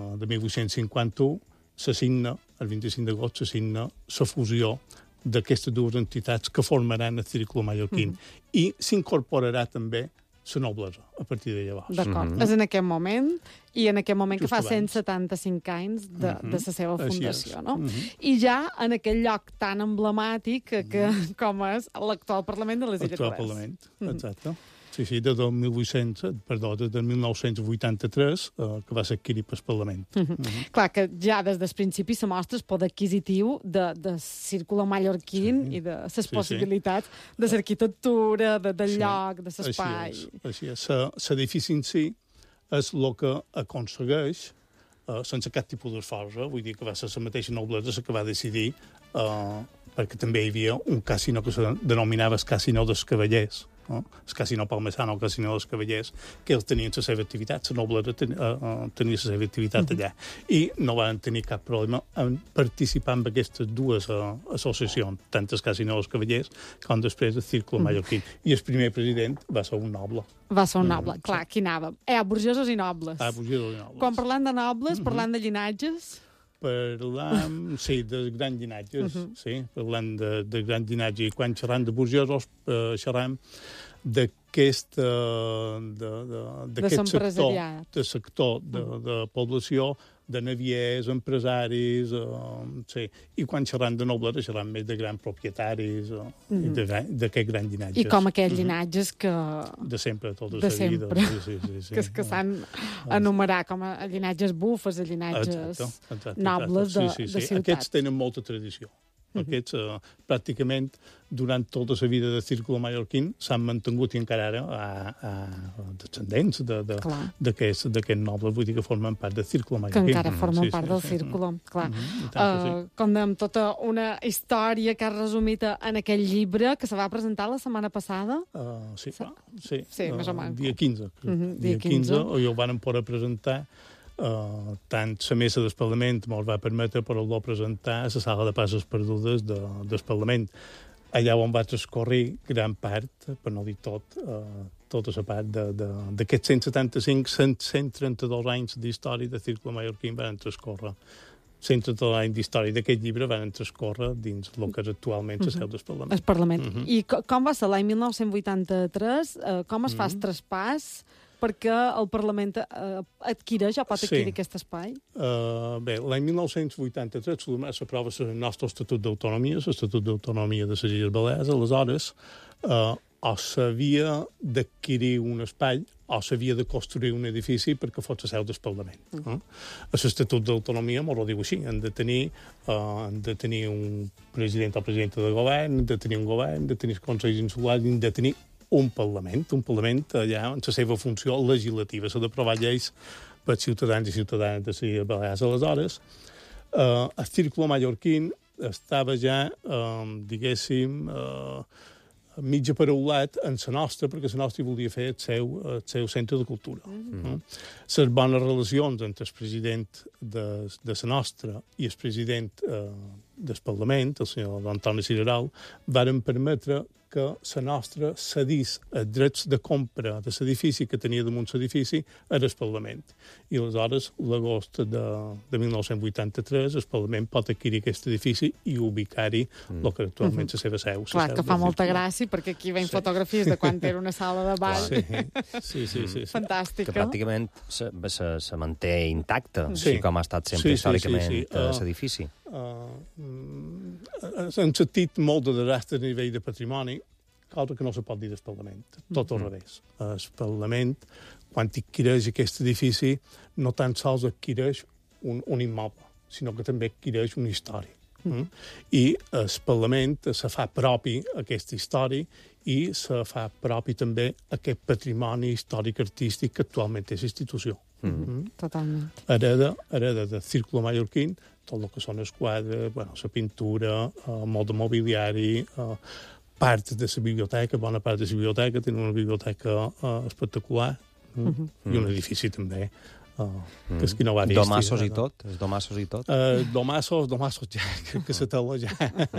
cinquanta-u s'assigna, el vint-i-cinc d'agost, s'assigna la fusió d'aquestes dues entitats que formaran el Círculo Mallorquín. Mm -hmm. I s'incorporarà també la noblesa, a partir de llavors. D'acord. Mm -hmm. És en aquest moment, i en aquest moment Just que fa abans. cent setanta-cinc anys de, mm -hmm. de la seva fundació, no? Mm -hmm. I ja en aquell lloc tan emblemàtic que, que mm -hmm. com és l'actual Parlament de les Illes Balears. L'actual Parlament, exacte. Mm -hmm. Sí, sí, des del mil vuit-cents, perdó, des del mil nou-cents vuitanta-tres, eh, que va ser adquirit pel Parlament. Uh -huh. Uh -huh. Clar que ja des del principi se mostra el poder adquisitiu de, de Círculo Mallorquín sí. i de les sí, possibilitats sí. de l'arquitectura, de, del sí. lloc, de l'espai. Així és. Així és. L'edifici en si és el que aconsegueix, eh, sense cap tipus d'esforç, eh? Vull dir que va ser la mateixa noblesa que va decidir, eh, perquè també hi havia un casino que se denominava el Casino dels Cavallers, no? El Casino Palmesano, el Casino dels Cavallers, que ells tenien la seva activitat, la noblesa ten, uh, tenia la seva activitat uh -huh. allà. I no van tenir cap problema en participar en aquestes dues uh, associacions, tant el Casino dels Cavallers com després el Círculo uh -huh. Mallorquín. I el primer president va ser un noble. Va ser un noble, uh -huh. clar, aquí anàvem. Eh, burgesos i nobles. Ah, burgesos i nobles. Quan parlant de nobles, uh -huh. parlant de llinatges... parlam, sí, dels grans llinatges, Mhm. sí, parlem de, de grans llinatges. I quan xerram de burgesos, eh, xerram d'aquest eh, de, de, d'aquest sector, l'empresariat. de sector de, de població, de naviers, empresaris, eh, sí. I quan xerram de nobles, xerram més de grans propietaris, eh, Mhm. i de gra- d'aquests grans llinatges. I com aquells Mhm. llinatges que... De sempre, tota de la vida. sempre. Sí, sí, sí, sí. que, que s'han enumerat com a llinatges bufes, a llinatges Exacte, exacte, nobles de, sí, sí, sí. de ciutats. Aquests tenen molta tradició. Aquests, eh, pràcticament, durant tota la vida del círculo mallorquín, s'han mantingut i encara ara a, a descendents de, de, Clar. d'aquests d'aquest nobles, vull dir que formen part del círculo que mallorquín. encara formen Sí, part sí, del sí. círculo, clar. Mhm, i tant que Uh, com dèiem, tota una història que has resumit en aquell llibre que se va presentar la setmana passada. Uh, sí, va, sí. Sí, uh, més o menys. Dia quinze. crec. Mhm, dia dia quinze. quinze, i ho van poder presentar. Uh, tant la mesa del Parlament me'l va permetre poder-lo presentar a la sala de passes perdudes de, del Parlament. Allà on va transcorrer gran part, per no dir tot, uh, tota la part d'aquests cent setanta-cinc, cent trenta-dos anys d'història de Círculo Mallorquín van transcórrer. cent trenta-dos anys d'història d'aquest llibre van transcorrer dins el que és actualment la seu del Parlament. El Parlament. Mhm. I co com va ser l'any mil nou-cents vuitanta-tres? Uh, com es fa el traspàs perquè el Parlament uh, adquireix o pot Sí. adquirir aquest espai? Uh, bé, l'any mil nou-cents vuitanta-tres s'aprova el nostre Estatut d'Autonomia, l'Estatut d'Autonomia de les Illes Balears. Aleshores, uh, o s'havia d'adquirir un espai o s'havia de construir un edifici perquè fos la seu del Parlament. Mm. Uh? L'Estatut d'Autonomia m'ho diu així, han de tenir, uh, han de tenir un president o presidenta de govern, han de tenir un govern, han de tenir consells insulars, han de tenir un Parlament, un Parlament allà en la seva funció legislativa, s'ha d'aprovar lleis per ciutadans i ciutadanes de les Illes Balears. Aleshores, eh, el Círculo Mallorquín estava ja, eh, diguéssim, eh, mig aparaulat en la nostra, perquè la nostra volia fer el seu, el seu centre de cultura. Mm -hmm. Les bones relacions entre el president de, de la nostra i el president eh, del Parlament, el senyor Antoni Cireral, varen permetre que la nostra cedís els drets de compra de l'edifici que tenia damunt l'edifici era el Parlament. I aleshores, l'agost de, de mil nou-cents vuitanta-tres, el Parlament pot adquirir aquest edifici i ubicar-hi mm. el que actualment és la seva seu. Clar, seu que fa del molta Círculo. gràcia, perquè aquí veiem sí. fotografies de quan era una sala de ball. Sí, sí, sí. sí, sí. Fantàstica. Que pràcticament se, se, se manté intacte, Sí. sí. com ha estat sempre Sí, sí, històricament sí, sí. uh, Uh, l'edifici. Uh, han sentit molt de desastre a nivell de patrimoni, cosa que no se pot dir del Parlament. Tot al Mm. revés. El Parlament, quan adquireix aquest edifici, no tan sols adquireix un, un immoble, sinó que també adquireix una història. Mm? I el Parlament se fa propi aquesta història i se fa propi també aquest patrimoni històric-artístic que actualment és institució. Mm. Mm? Totalment. Hereda, hereda del Círculo Mallorquín, tot el que són els quadres, bueno, la pintura, uh, molt de mobiliari, uh, part de la biblioteca, bona part de la biblioteca, tenen una biblioteca uh, espectacular, mm? Mhm. i un edifici també, uh, que és qui no va dir. Domassos i tot? És domassos i tot? Uh, domassos, domassos ja, que, que se tela ja.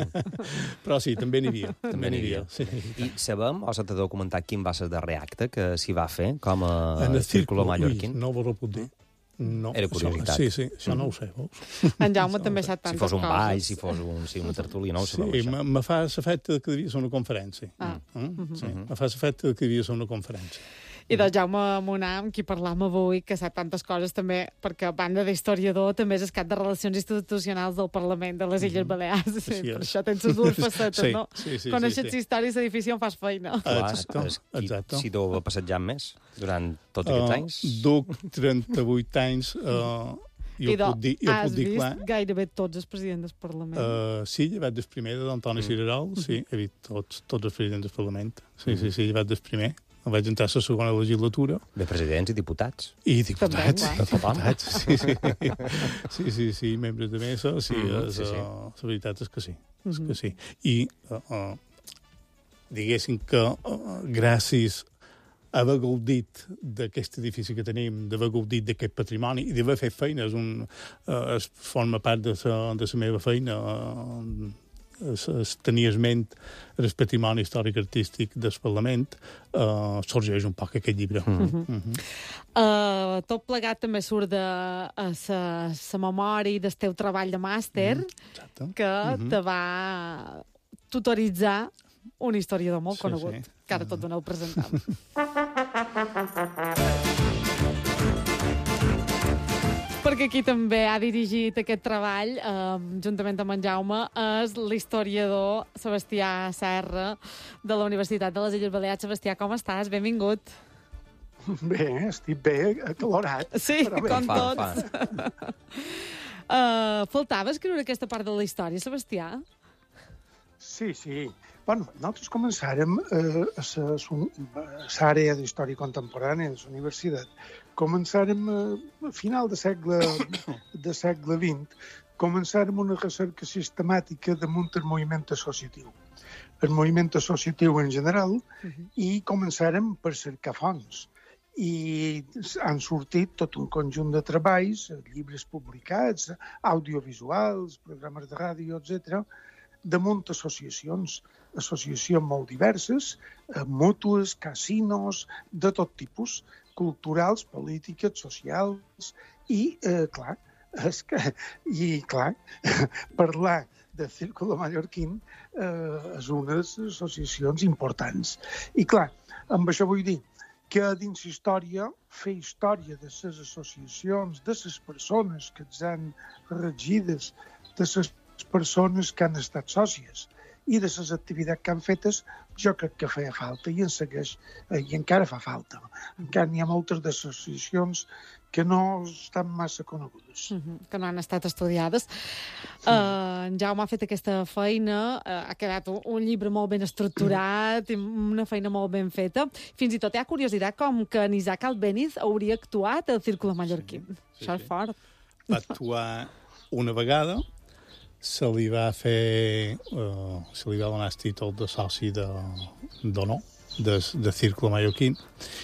Però sí, també n'hi havia. També n'hi havia. Sí. I sabem, o s'ha de documentar quin va ser el darrer acte que s'hi va fer, com a En el Círculo Círculo, Mallorquín? ui, no ho puc dir. No, Era això- curiositat. Sí, sí, això no ho sé, veus? En Jaume també sap tantes Si fos un coses. ball, si fos un, si una tertúlia, no ho Sí, sabeu, això. me, me fa l'efecte que devia ser una conferència. Ah. Mm? Sí, Mhm. me fa l'efecte que devia ser una conferència. I de Jaume Monà, amb qui parlam avui, que sap tantes coses també, perquè a banda d'historiador també és el cap de Relacions Institucionals del Parlament de les Illes Balears. Sí, Així per és. això tens les dues facetes, Sí, no? sí, sí, Coneixes sí, sí. històries d'edifici on fas feina. Clar, Exacte, és qui, exacte. Si deu haver passejat més durant tots aquests Uh, anys. Duc trenta-vuit anys, uh, jo I ho puc dir, jo ho has puc dir vist clar. gairebé tots els presidents del Parlament. Uh, sí, llevat del primer d'Antoni mm. Cireral, sí, he vist tots, tots els presidents del Parlament. Sí, sí, sí, llevat del primer. Em vaig entrar a la segona legislatura. De presidents i diputats. I diputats. També, de tothom. diputats, sí, sí. Sí, sí, sí, membres de mesa, sí, Mm, és, sí, sí. uh, la veritat és que sí, és Mhm. que sí. I uh, uh, diguéssim que uh, gràcies a haver gaudit d'aquest edifici que tenim, d'haver gaudit d'aquest patrimoni i d'haver fet feina, és un, uh, es forma part de la, de la meva feina, uh, es, es tenia esment el patrimoni històric-artístic del Parlament, uh, sorgeix un poc aquest llibre. Mm -hmm. Mm -hmm. Uh, tot plegat també surt de la memòria del teu treball de màster, mm, que mm -hmm. te va tutoritzar un historiador molt sí, conegut, sí. que ara tot doneu presentar. Perquè qui també ha dirigit aquest treball, eh, juntament amb en Jaume, és l'historiador Sebastià Serra, de la Universitat de les Illes Balears. Sebastià, com estàs? Benvingut. Bé, estic bé, acalorat. Sí, com fa, tots. uh, faltava escriure aquesta part de la història, Sebastià? Sí, sí. Bueno, nosaltres començàrem eh, a l'àrea d'història contemporània de la universitat. Començàrem eh, a final del segle, de segle vint, començàrem una recerca sistemàtica damunt el moviment associatiu. El moviment associatiu en general, uh-huh. i començàrem per cercar fonts. I han sortit tot un conjunt de treballs, llibres publicats, audiovisuals, programes de ràdio, etcètera, damunt associacions, associacions molt diverses, eh, mútues, casinos, de tot tipus, culturals, polítiques, socials, i, eh, clar, és que, i, clar, parlar de Círculo Mallorquín eh, és unes associacions importants. I, clar, amb això vull dir que dins història, fer història de les associacions, de les persones que ens han regides, de les persones que han estat sòcies i de les activitats que han fetes, jo crec que feia falta i en segueix, i encara fa falta. Encara n'hi ha moltes d'associacions que no estan massa conegudes. Uh -huh, que no han estat estudiades. Sí. Uh, en Jaume ha fet aquesta feina, uh, ha quedat un, un llibre molt ben estructurat, i una feina molt ben feta. Fins i tot hi ha curiositat com que en Isaac Albéniz hauria actuat al Círculo Mallorquín. Sí, sí, Això és sí. fort. Va actuar una vegada, se li va fer, uh, se li va donar el títol de soci d'honor de, de Círculo Mallorquín,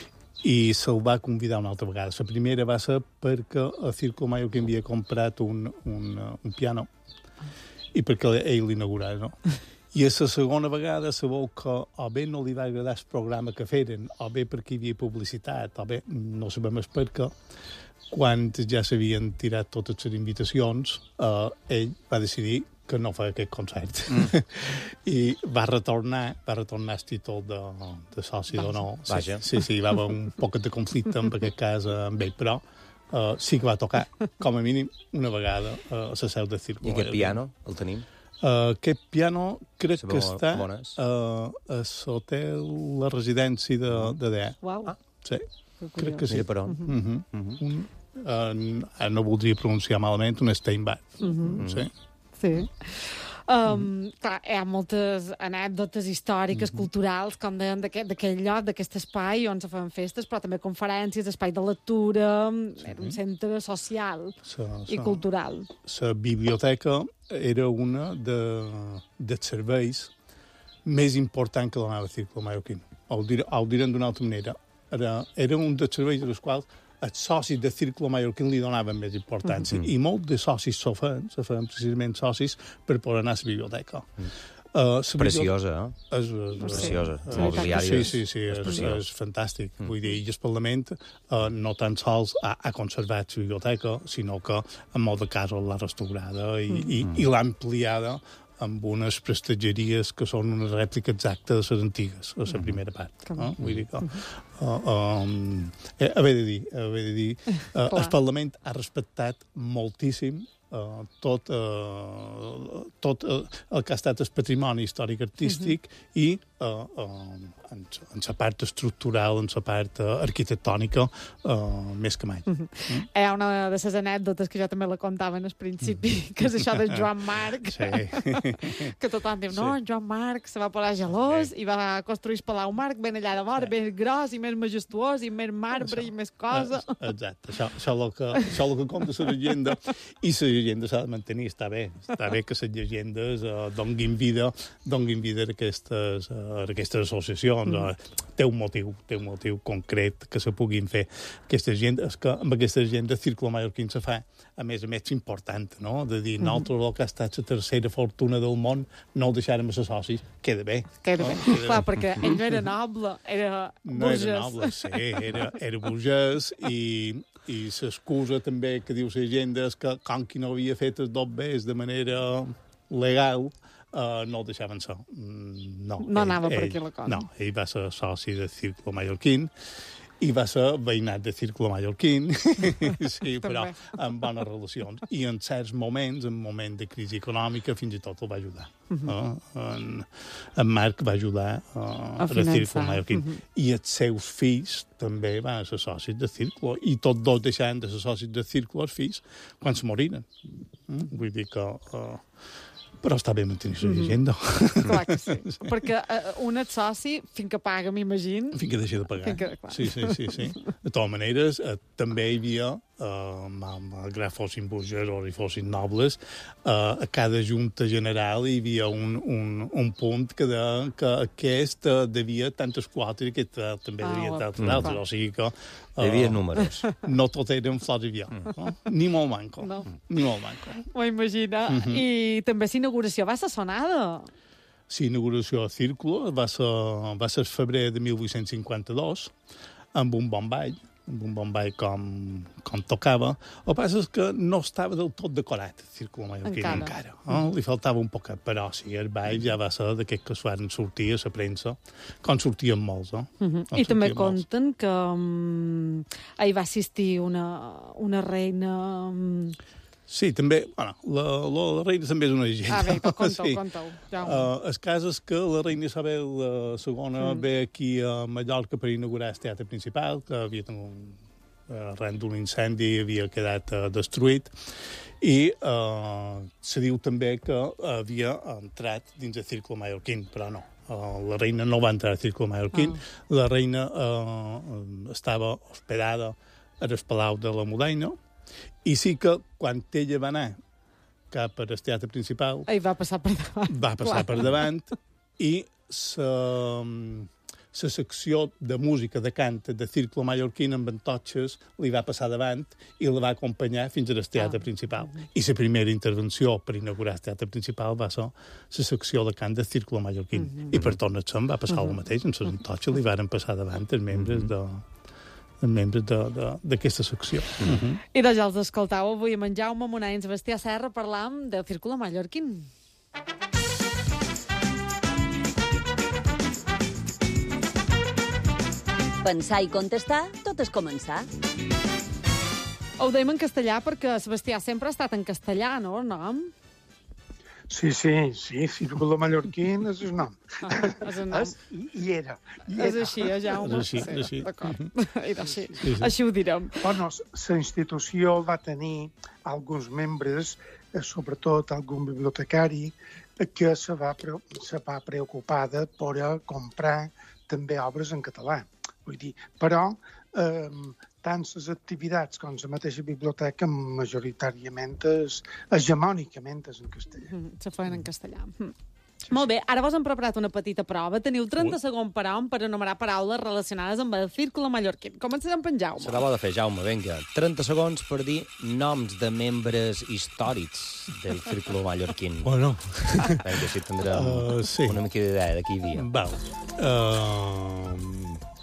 i se'l va convidar una altra vegada. La primera va ser perquè el Círculo Mallorquín havia comprat un, un, un piano i perquè ell l'inaugurava, no? I a la segona vegada sabeu que o bé no li va agradar el programa que feren, o bé perquè hi havia publicitat, o bé no sabem el per què, quan ja s'havien tirat totes les invitacions, eh, ell va decidir que no feia aquest concert. Mm. I va retornar, va retornar el títol de, de soci d'honor. Vaja. Sí, sí, hi va haver un poc de conflicte en aquest cas amb ell, però uh, sí que va tocar, com a mínim, una vegada uh, a la seu de Círculo. I aquest piano, el tenim? Uh, aquest piano crec Sabeu que està uh, a l'hotel La Residència de, de D E A. Uau. Ah, sí, crec que sí. Mira per on. Uh -huh. Uh -huh. Un, uh, no voldria pronunciar malament, un Steinbach. Uh -huh. Sí. Sí. Um, mm. clar, hi ha moltes anècdotes històriques, mm -hmm. culturals, com deien, d'aquell lloc, d'aquest espai on se fan festes, però també conferències, espai de lectura, sí. Era un centre social so, so. i cultural. La biblioteca era una de, dels serveis més important que donava el Círculo Mallorquín. Ho direm d'una altra manera. Era, era un dels serveis dels quals els socis de Círculo Mallorquín li donaven més importància. Mm -hmm. I molts de socis se feien, se feien precisament socis per poder anar a la biblioteca. Mm. Uh, preciosa, eh? És, és, preciosa. És, mobiliari sí, sí, sí, és, és, és, és fantàstic. Mm. Vull dir, i el Parlament uh, no tan sols ha, ha conservat la biblioteca, sinó que en molts de casos l'ha restaurada i, mm. i, i l'ha ampliada amb unes prestatgeries que són una rèplica exacta de les antigues, a la primera part. No? Vull dir que... Uh, um, eh, haver de dir, haver de dir uh, el Parlament ha respectat moltíssim Uh, tot, uh, tot uh, el que ha estat el patrimoni històric-artístic uh -huh. i uh, uh, en, en la part estructural, en la part uh, arquitectònica, uh, més que mai. Uh -huh. mm? Hi ha una de les anècdotes que jo també la contava en el principi, mm. que és això de Joan Marc, sí. que tothom diu, no, sí. Joan Marc se va posar gelós sí. i va construir el Palau Marc ben allà de vora, sí. més gros i més majestuós i més marbre això, i més cosa. Exacte, això, això és el que, això és el que compta la llegenda, i la llegenda s'ha de mantenir, està bé. Està bé que les llegendes uh, donguin vida, donguin vida a aquestes, uh, aquestes associacions. Mm. Té un motiu, té un motiu concret que se puguin fer. Aquesta gent, és que amb aquesta gent de Círculo Mallorquín se fa, a més a més, important, no? De dir, mm. nosaltres, el que ha estat la tercera fortuna del món, no ho deixàrem a ser socis, queda bé. Queda bé. No? Queda Clar, bé. perquè ell no era noble, era no burgès. No era noble, sí, era, era burgès, i, i s'excusa també que diu la gent és que com qui no havia fet els dobbers de manera legal, Uh, no el deixaven ser. Mm, no, no ell, anava per ell, aquí la cosa. No, ell va ser soci de Círculo Mallorquín i va ser veïnat de Círculo Mallorquín, sí, però amb bones relacions. I en certs moments, en moments de crisi econòmica, fins i tot el va ajudar. Uh -huh. uh, en, en Marc va ajudar uh, a, a Círculo Mallorquín. Uh -huh. I els seus fills també van ser socis de Círculo, i tots dos deixaven de ser socis de Círculo els fills quan se moriren. Mm? Vull dir que... Uh, però està bé mantenir-se mm -hmm. llegenda. Clar que sí. sí. Perquè uh, un és soci fins que paga, m'imagino. Fins que deixa de pagar. Que, sí, sí, sí, sí. De totes maneres, uh, també hi havia, uh, malgrat fossin burgesos i fossin nobles, uh, a cada junta general hi havia un, un, un punt que, de, que aquest uh, devia tantes quotes i aquest uh, també ah, devia tantes mm. altres. O sigui que... Uh, hi havia números. No tot eren flors i viol. Mm. No? Ni molt manco. No. Ni molt manco. M'ho imagina. Mm -hmm. I també si inauguració va ser sonada. Sí, inauguració a Círculo va ser, va ser febrer de mil vuit-cents cinquanta-dos, amb un bon ball, amb un bon ball com, com tocava. El que passa és que no estava del tot decorat, Círculo Mallorquín, encara. encara eh? Li faltava un poquet, però sí, el ball ja va ser d'aquests que es van sortir a la premsa, com sortien molts. Eh? Uh -huh. I també conten molts. que um, ahir va assistir una, una reina... Um, Sí, també, bueno, la, la, la reina també és una llegenda. Ah, bé, conta-ho, sí. conta-ho. Ja uh, el cas és que la reina Isabel uh, segona mm. ve aquí a Mallorca per inaugurar el teatre principal, que havia un, uh, arran d'un incendi havia quedat uh, destruït, i uh, se diu també que havia entrat dins el Círculo Mallorquín, però no. Uh, la reina no va entrar al Círculo Mallorquín, ah. la reina uh, estava hospedada al Palau de la Mudaina, i sí que, quan ella va anar cap al teatre principal... Ell va passar per davant. Va passar per davant, i la secció de música, de cant, de Círculo Mallorquín amb antotxes li va passar davant i la va acompanyar fins al teatre ah. principal. I la primera intervenció per inaugurar el teatre principal va ser la secció de cant de Círculo Mallorquín. Mm -hmm. I per tornar se'n va passar mm -hmm. el mateix, amb les antotxes li varen passar davant els membres de... els membres d'aquesta secció. Mm -hmm. I de ja els escoltau avui amb en Jaume Monar i en Sebastià Serra parlam del Círculo Mallorquín. Pensar i contestar, tot és començar. Ho dèiem en castellà perquè Sebastià sempre ha estat en castellà, no, el nom? Sí, sí, sí, Círculo Mallorquín és el nom. Ah, és el nom. És, i era. I és era. així, eh, Jaume? És així, és així. D'acord, era així. Sí, sí. Així ho direm. Bueno, la institució va tenir alguns membres, sobretot algun bibliotecari, que se va, se va preocupada per comprar també obres en català. Vull dir, però eh, tant les activitats com la mateixa biblioteca majoritàriament és, hegemònicament és en castellà. Mm, se feien en castellà. Mm. Sí, molt bé, ara vos hem preparat una petita prova. Teniu trenta Ui. segons per hom per enumerar paraules relacionades amb el Círculo Mallorquín. Començarem per en Jaume. Serà bo de fer, Jaume, vinga. trenta segons per dir noms de membres històrics del Círculo Mallorquín. Bueno. Vinga, així tindrem uh, sí. una mica d'idea de qui hi havia. Val. Uh...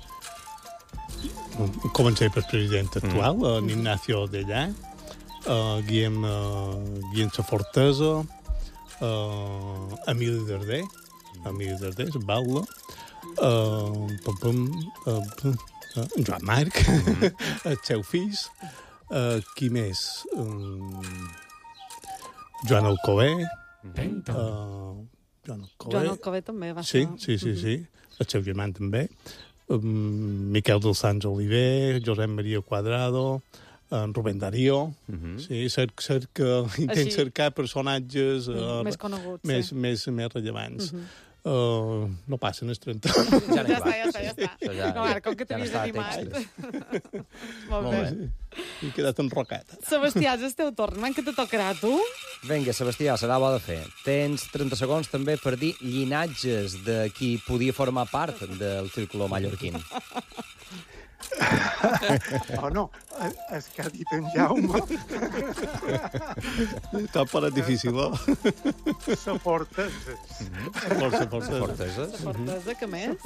Comencem pel president actual, mm. Ignacio Dellà, uh, Guillem, uh, Guillem Safortesa, uh, Emili Darder, Emili Darder, Baula, uh, pum, pum, uh, uh, Joan Marc, mm. els seus fills, uh, qui més? Um, Joan Alcover, mm. uh, Joan Alcover. Joan Alcover també va ser. Sí, sí, sí, mm-hmm. sí. El seu germà també. Um, Miquel dels Sants Oliver, Josep Maria Cuadrado, en Rubén Darío. Uh-huh. Sí, cerc, cerc, intent cercar personatges uh, més coneguts, més, sí. més, més rellevants. Uh-huh. Uh, no passen els trenta. Ja, ja està, ja està, ja està. Ja, no, ara, com que t'havies ja animat. Molt bé. He quedat enrocat. Sebastià, és el teu torn. Man, que te tocarà a tu? Vinga, Sebastià, serà bo de fer. Tens trenta segons també per dir llinatges de qui podia formar part del círculo mallorquín. Oh, no, és que ha dit en Jaume. T'ha parat difícil, eh? Sa Forteses. Força, força. Forteses? La fortesa, que més?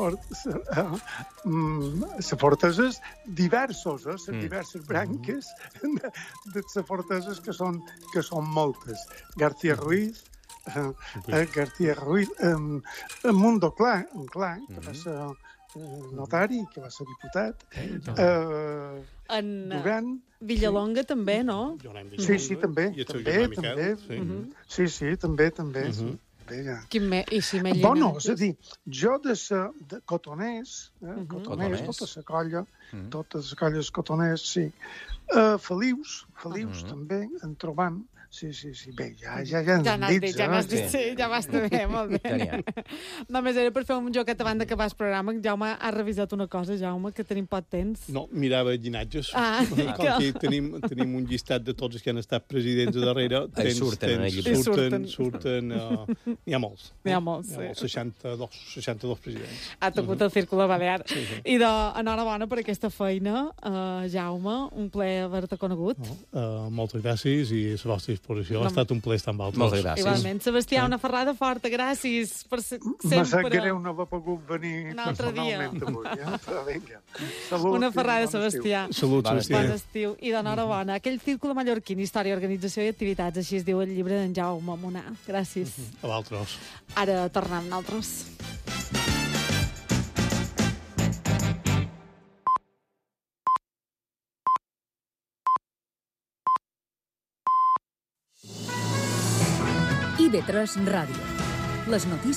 Sa Forteses diversos, eh? Sa Mm. diverses branques de, de sa Forteses que són, que són moltes. García Ruiz, eh, eh, García Ruiz, eh, Mundo Clar, clar, que va ser notari, que va ser diputat, eh, En Dugan. Villalonga també, no? Sí, sí, també, I el seu també, germà Miquel, també. sí. Mhm. Sí, sí, també, també. Mhm. sí. Bé, ja. Quin me... I si m'he Bueno, és a dir, jo de, sa, de Cotoners, eh, Cotoners, Cotoners. tota la colla, Mhm. totes les colles Cotoners, sí. Uh, Felius, Felius Mhm. també, en trobam. Sí, sí, sí, bé, ja, ja, ja, Ja n'has dit, ja n'has dit, Sí. sí, ja va estar bé, molt bé. Ja n'hi ha. Només era per fer un joquet abans d'acabar el programa. Jaume ha revisat una cosa, Jaume, que tenim poc temps. No, mirava llinatges. Ah, Com que- que tenim, tenim un llistat de tots els que han estat presidents a darrere. Ahí surten en el llibre. Surten, Surten. surten, uh, n'hi ha molts. N'hi ha molts, N'hi sí. ha molts, seixanta-dos, seixanta-dos presidents. Ha tocat el Círculo Balear. Sí, sí. I de, enhorabona per aquesta feina, uh, Jaume, un plaer haver-te conegut. Uh, moltes gràcies i la vostra disposició. No. Ha estat un plaer estar amb vosaltres. Moltes gràcies. Igualment. Sebastià, una ferrada forta, gràcies per se Me sap sempre. greu no haver pogut venir Un altre dia. personalment avui, eh? Però vinga, salut. Una i ferrada, bon estiu. Sebastià. Salut, Bon Sebastià. Bon estiu. I d'enhorabona. Aquell Círculo Mallorquín, Història, Organització i Activitats, així es diu el llibre d'en Jaume Monar. Gràcies. A vosaltres. Ara tornem nosaltres. I V tres Ràdio. Les notícies